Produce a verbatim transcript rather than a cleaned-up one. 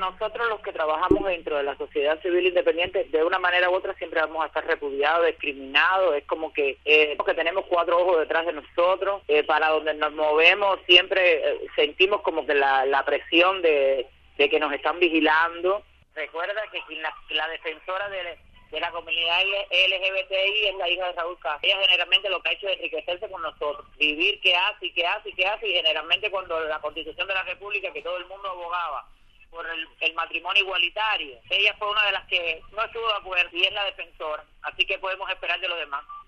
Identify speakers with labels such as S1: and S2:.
S1: nosotros los que trabajamos dentro de la sociedad civil independiente, de una manera u otra siempre vamos a estar repudiados, discriminados, es como que, eh, que tenemos cuatro ojos detrás de nosotros, eh, para donde nos movemos siempre eh, sentimos como que la, la presión de, de que nos están vigilando. Recuerda que la, la defensora de, de la comunidad L G B T I es la hija de Raúl Castro. Ella generalmente lo que ha hecho es enriquecerse con nosotros, vivir qué hace y qué hace y qué hace, y generalmente cuando la Constitución de la República, que todo el mundo abogaba por el, el matrimonio igualitario, ella fue una de las que no estuvo de acuerdo y es la defensora, así que podemos esperar de los demás.